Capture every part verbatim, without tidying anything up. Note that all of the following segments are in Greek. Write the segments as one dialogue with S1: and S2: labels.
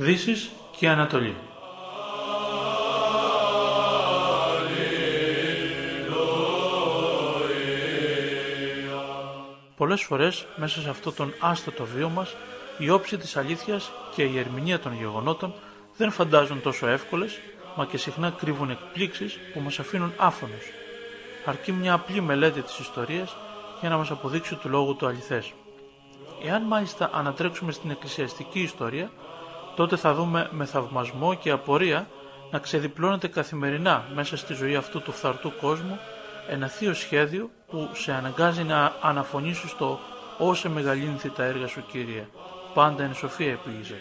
S1: Δύσης και Ανατολή. Πολλές φορές μέσα σε αυτό τον άστατο βίο μας, η όψη της αλήθειας και η ερμηνεία των γεγονότων δεν φαντάζουν τόσο εύκολες, μα και συχνά κρύβουν εκπλήξεις που μας αφήνουν άφωνους. Αρκεί μια απλή μελέτη της ιστορίας για να μας αποδείξει του λόγου το αληθές. Εάν μάλιστα ανατρέξουμε στην εκκλησιαστική ιστορία, τότε θα δούμε με θαυμασμό και απορία να ξεδιπλώνεται καθημερινά μέσα στη ζωή αυτού του φθαρτού κόσμου ένα θείο σχέδιο που σε αναγκάζει να αναφωνήσεις στο «Όσε μεγαλύνθη τα έργα σου, Κύριε, πάντα εν σοφία επίγησες».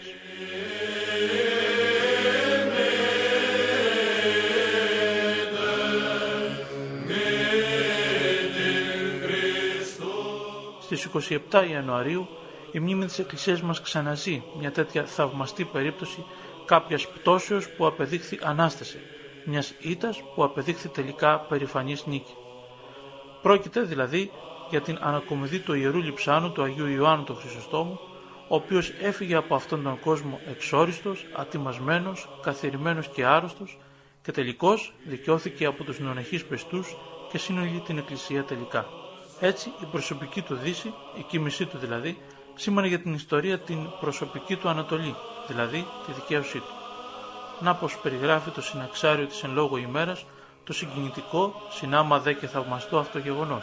S1: Στις είκοσι επτά Ιανουαρίου η μνήμη της Εκκλησίας μας ξαναζεί μια τέτοια θαυμαστή περίπτωση κάποιας πτώσεως που απεδείχθη Ανάσταση, μιας ήττας που απεδείχθη τελικά περηφανής νίκη. Πρόκειται δηλαδή για την ανακομιδή του Ιερού Λειψάνου του Αγίου Ιωάννου του Χρυσοστόμου, ο οποίος έφυγε από αυτόν τον κόσμο εξόριστος, ατιμασμένος, καθηρημένος και άρρωστος και τελικώς δικαιώθηκε από τους νεονεχείς πιστούς και σύνολη την Εκκλησία τελικά. Έτσι η προσωπική του Δύση, η κοίμησή του δηλαδή, σήμανε για την ιστορία την προσωπική του Ανατολή, δηλαδή τη δικαίωσή του. Να πως περιγράφει το συναξάριο της εν λόγω ημέρας το συγκινητικό, συνάμα δε και θαυμαστό αυτό γεγονός.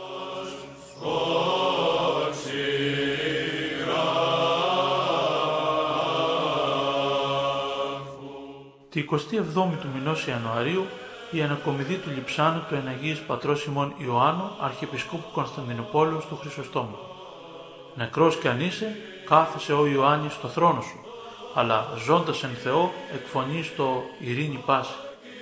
S1: Τη εικοστή εβδόμη του μηνός Ιανουαρίου, η ανακομιδή του Λειψάνου του Εναγίης Πατρός ημών Ιωάννου, Αρχιεπισκόπου Κωνσταντινουπόλεως του Χρυσοστόμου. Νεκρός κι αν είσαι, κάθεσαι ο Ιωάννη στο θρόνο σου, αλλά ζώντας εν Θεό εκφωνείς το ειρήνη πάση.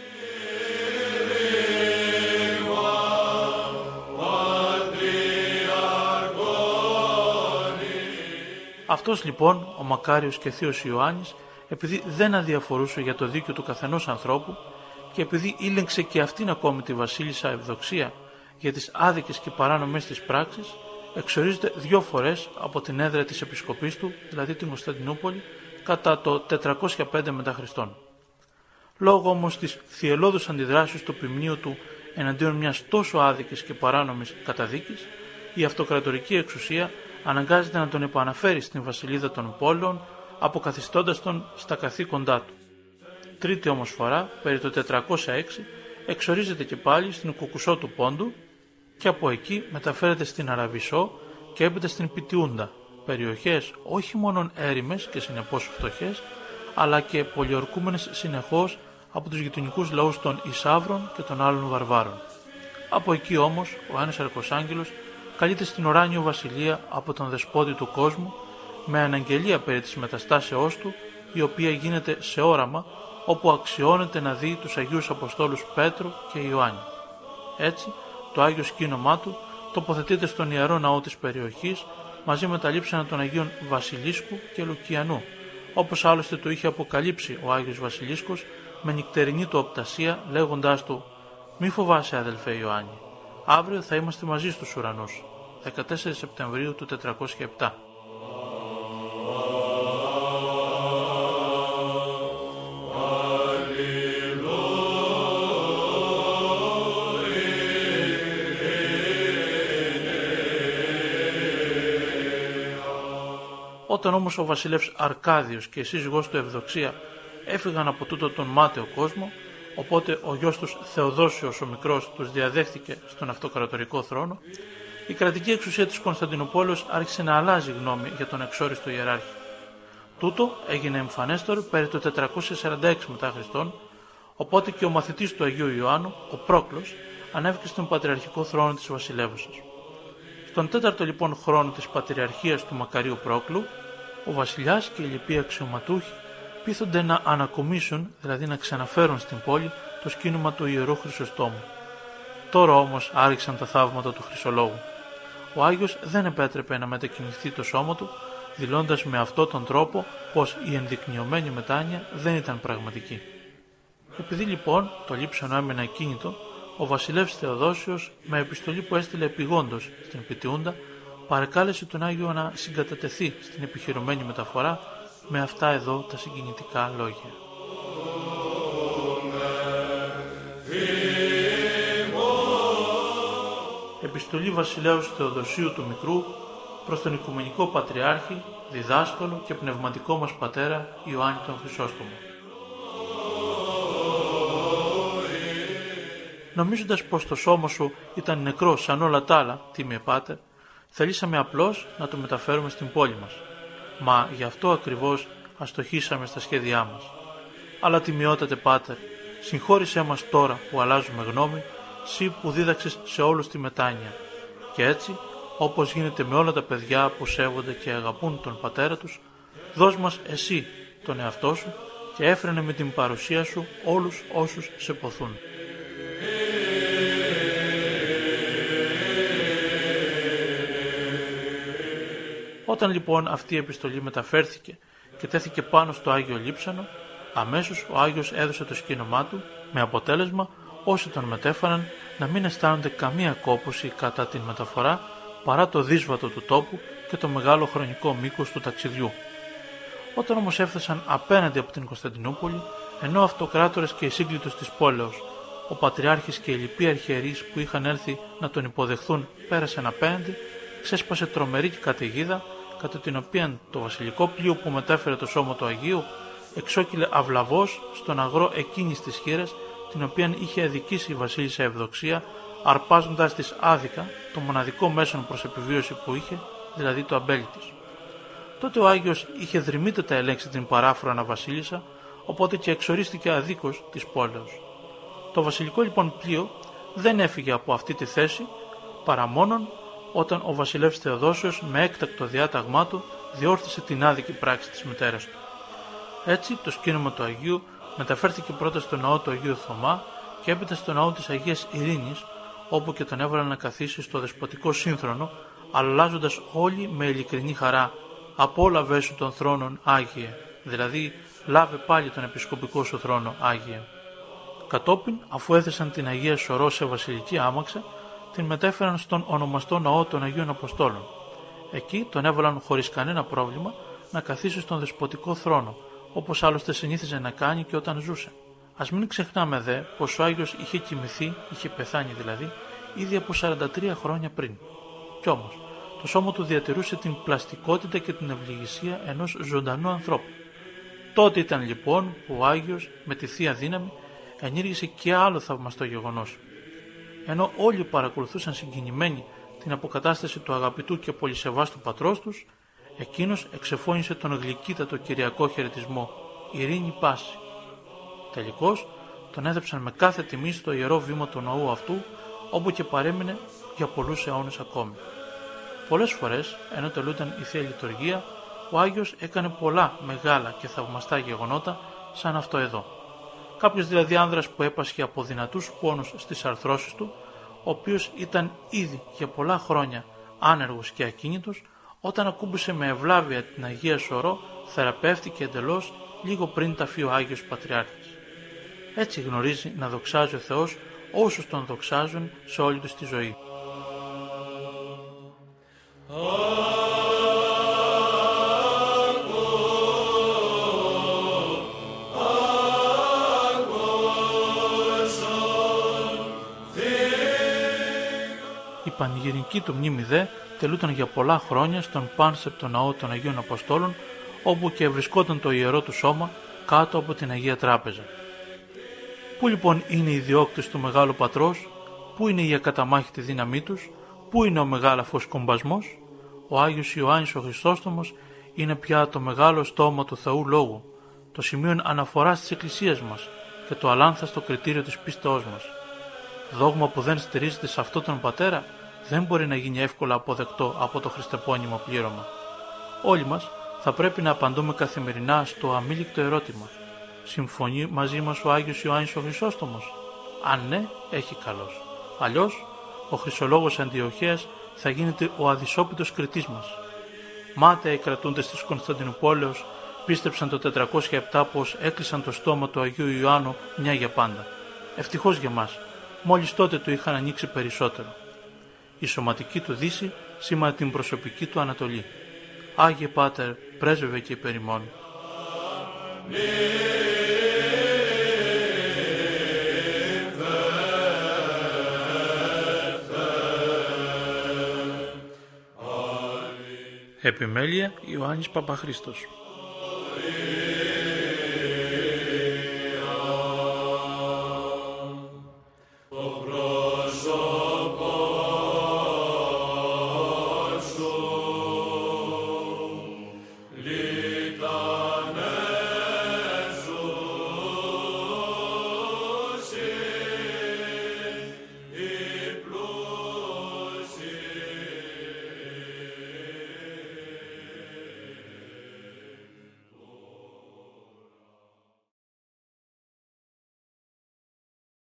S1: Αυτός λοιπόν ο μακάριος και θείος Ιωάννης, επειδή δεν αδιαφορούσε για το δίκαιο του καθενός ανθρώπου και επειδή ήλεγξε και αυτήν ακόμη τη βασίλισσα Ευδοξία για τις άδικες και παράνομες της πράξεις, εξορίζεται δυο φορές από την έδρα της επισκοπής του, δηλαδή την Κωνσταντινούπολη, κατά το τετρακόσια πέντε μετά Χριστόν. Λόγω όμως της θυελλώδους αντιδράσεως του ποιμνίου του εναντίον μιας τόσο άδικης και παράνομης καταδίκης, η αυτοκρατορική εξουσία αναγκάζεται να τον επαναφέρει στην βασιλίδα των πόλεων, αποκαθιστώντας τον στα καθήκοντά του. Τρίτη όμως φορά, περί το τετρακόσια έξι, εξορίζεται και πάλι στην Κουκουσό του Πόντου και από εκεί μεταφέρεται στην Αραβισσό και έπειτα στην Πιτιούντα, περιοχές όχι μόνον έρημες και συνεπώς φτωχές, αλλά και πολιορκούμενες συνεχώς από τους γειτονικούς λαούς των Ισαύρων και των άλλων βαρβάρων. Από εκεί όμως ο ένας Αρκοσάγγελος καλείται στην ουράνιο βασιλεία από τον δεσπότη του κόσμου με αναγγελία περί της μεταστάσεώς του, η οποία γίνεται σε όραμα όπου αξιώνεται να δει τους Αγίους Αποστόλους Πέτρο και Ιωάννη. Έτσι, το Άγιο σκήνωμά του τοποθετείται στον Ιερό Ναό της περιοχής μαζί με τα λείψανα των Αγίων Βασιλίσκου και Λουκιανού, όπως άλλωστε το είχε αποκαλύψει ο Άγιος Βασιλίσκος με νυκτερινή του οπτασία λέγοντάς του «Μη φοβάσαι αδελφέ Ιωάννη, αύριο θα είμαστε μαζί στους ουρανούς», δεκατέσσερις Σεπτεμβρίου του τετρακόσια επτά. Όταν όμως ο βασιλεύς Αρκάδιος και η σύζυγός του Ευδοξία έφυγαν από τούτο τον μάταιο κόσμο, οπότε ο γιος τους Θεοδόσιος ο μικρός τους διαδέχθηκε στον αυτοκρατορικό θρόνο, η κρατική εξουσία της Κωνσταντινουπόλεως άρχισε να αλλάζει γνώμη για τον εξόριστο ιεράρχη. Τούτο έγινε εμφανέστερο περί το τετρακόσια σαράντα έξι μετά Χριστόν, οπότε και ο μαθητής του Αγίου Ιωάννου, ο Πρόκλος, ανέβηκε στον πατριαρχικό θρόνο της βασιλεύουσας. Στον τέταρτο λοιπόν χρόνο της πατριαρχίας του Μακαρίου Πρόκλου, ο βασιλιάς και οι λοιποί αξιωματούχοι πείθονται να ανακομίσουν, δηλαδή να ξαναφέρουν στην πόλη, το σκήνωμα του Ιερού Χρυσοστόμου. Τώρα όμως άρχισαν τα θαύματα του Χρυσολόγου. Ο Άγιος δεν επέτρεπε να μετακινηθεί το σώμα του, δηλώντας με αυτόν τον τρόπο πως η ενδεικνυωμένη μετάνοια δεν ήταν πραγματική. Επειδή λοιπόν το λείψανο έμενε ακίνητο, ο βασιλεύς Θεοδόσιος, με επιστολή που έστειλε επιγόντως στην Πιτιούντα, παρεκάλεσε τον Άγιο να συγκατατεθεί στην επιχειρωμένη μεταφορά με αυτά εδώ τα συγκινητικά λόγια. Επιστολή Βασιλέως Θεοδοσίου του Μικρού προς τον Οικουμενικό Πατριάρχη, διδάσκαλο και πνευματικό μας πατέρα Ιωάννη τον Χρυσόστομο. Νομίζοντας πως το σώμα σου ήταν νεκρό σαν όλα τα άλλα, τίμιε πάτερ, θελήσαμε απλώς να το μεταφέρουμε στην πόλη μας. Μα γι' αυτό ακριβώς αστοχήσαμε στα σχέδιά μας. Αλλά τιμιότατε πάτερ, συγχώρησέ μας τώρα που αλλάζουμε γνώμη, σύ που δίδαξες σε όλους τη μετάνοια. Και έτσι, όπως γίνεται με όλα τα παιδιά που σέβονται και αγαπούν τον πατέρα τους, δώσ' μας εσύ τον εαυτό σου και έφρενε με την παρουσία σου όλους όσους σε ποθούν. Όταν λοιπόν αυτή η επιστολή μεταφέρθηκε και τέθηκε πάνω στο Άγιο Λείψανο, αμέσως ο Άγιος έδωσε το σκήνομά του, με αποτέλεσμα όσοι τον μετέφεραν να μην αισθάνονται καμία κόπωση κατά την μεταφορά παρά το δύσβατο του τόπου και το μεγάλο χρονικό μήκος του ταξιδιού. Όταν όμως έφτασαν απέναντι από την Κωνσταντινούπολη, ενώ ο αυτοκράτορας και οι σύγκλιτος της πόλεως, ο Πατριάρχης και οι λοιποί αρχιερείς που είχαν έλθει να τον υποδεχθούν πέρασαν απέναντι, ξέσπασε τρομερή καταιγίδα, κατά την οποία το βασιλικό πλοίο που μετέφερε το σώμα του Αγίου εξόκυλε αυλαβώς στον αγρό εκείνης της χήρας, την οποία είχε αδικήσει η βασίλισσα Ευδοξία, αρπάζοντας της άδικα το μοναδικό μέσον προς επιβίωση που είχε, δηλαδή το αμπέλι της. Τότε ο Άγιος είχε δρυμύτερα ελέγξει την παράφρονα βασίλισσα, οπότε και εξορίστηκε αδίκως της πόλεως. Το βασιλικό λοιπόν πλοίο δεν έφυγε από αυτή τη θέση, παρά μόνον όταν ο βασιλεύς Θεοδόσιος με έκτακτο διάταγμά του διόρθωσε την άδικη πράξη της μητέρας του. Έτσι το σκήνομα του Αγίου μεταφέρθηκε πρώτα στο ναό του Αγίου Θωμά και έπειτα στο ναό της Αγίας Ειρήνης, όπου και τον έβαλαν να καθίσει στο δεσποτικό σύνθρονο, αλλάζοντας όλοι με ειλικρινή χαρά «Απόλαβέ σου τον θρόνον Άγιε», δηλαδή «Λάβε πάλι τον επισκοπικό σου θρόνο Άγιε». Κατόπιν, αφού έθεσαν την Αγία Σωρό σε βασιλική άμαξα, την μετέφεραν στον ονομαστό ναό των Αγίων Αποστόλων. Εκεί τον έβαλαν χωρίς κανένα πρόβλημα να καθίσει στον δεσποτικό θρόνο, όπως άλλωστε συνήθιζε να κάνει και όταν ζούσε. Ας μην ξεχνάμε δε πως ο Άγιος είχε κοιμηθεί, είχε πεθάνει δηλαδή, ήδη από σαράντα τρία χρόνια πριν. Κι όμως, το σώμα του διατηρούσε την πλαστικότητα και την ευληγησία ενός ζωντανού ανθρώπου. Τότε ήταν λοιπόν που ο Άγιος με τη Θεία Δύναμη ενήργησε και άλλο θαυμαστό γεγονός. Ενώ όλοι παρακολουθούσαν συγκινημένοι την αποκατάσταση του αγαπητού και πολυσεβάστου πατρός τους, εκείνος εξεφώνησε τον γλυκύτατο κυριακό χαιρετισμό «Ειρήνη πάση». Τελικώς τον έδεψαν με κάθε τιμή στο ιερό βήμα του ναού αυτού, όπου και παρέμεινε για πολλούς αιώνες ακόμη. Πολλές φορές, ενώ τελούνταν η Θεία Λειτουργία, ο Άγιος έκανε πολλά μεγάλα και θαυμαστά γεγονότα σαν αυτό εδώ. Κάποιος δηλαδή άνδρας που έπασχε από δυνατούς πόνους στις αρθρώσεις του, ο οποίος ήταν ήδη για πολλά χρόνια άνεργος και ακίνητος, όταν ακούμπησε με ευλάβεια την Αγία Σωρό, θεραπεύτηκε εντελώς λίγο πριν ταφεί ο Άγιος Πατριάρχης. Έτσι γνωρίζει να δοξάζει ο Θεός όσους τον δοξάζουν σε όλη τους τη ζωή. Η πανηγυρική του μνήμη δε τελούταν για πολλά χρόνια στον πάνσεπτο ναό των Αγίων Αποστόλων, όπου και βρισκόταν το ιερό του σώμα κάτω από την Αγία Τράπεζα. Πού λοιπόν είναι οι διώκτες του Μεγάλου Πατρός, πού είναι η ακαταμάχητη δύναμή τους, πού είναι ο μεγάλαφος κομπασμός? Ο Άγιος Ιωάννης ο Χρυσόστομος είναι πια το μεγάλο στόμα του Θεού Λόγου, το σημείο αναφοράς της Εκκλησίας μας και το αλάνθαστο κριτήριο της πίστεώς μας. Δόγμα που δεν στηρίζεται σε αυτόν τον πατέρα δεν μπορεί να γίνει εύκολα αποδεκτό από το χριστεπώνυμο πλήρωμα. Όλοι μας θα πρέπει να απαντούμε καθημερινά στο αμήλικτο ερώτημα: συμφωνεί μαζί μας ο Άγιος Ιωάννης ο Χρυσόστομος? Αν ναι, έχει καλώς. Αλλιώς, ο Χρυσολόγος Αντιοχέας θα γίνεται ο αδυσόπιτος κριτής μας. Μάταια οι κρατούντες της Κωνσταντινουπόλεως πίστεψαν το τετρακόσια επτά πως έκλεισαν το στόμα του Αγίου Ιωάννου μια για πάντα. Ευτυχώς για μας, μόλις τότε του είχαν ανοίξει περισσότερο. Η σωματική του δύση σήμανε την προσωπική του ανατολή. Άγιε Πάτερ, πρέσβευε και υπερ ημών. Επιμέλεια Ιωάννης Παπαχρήστος.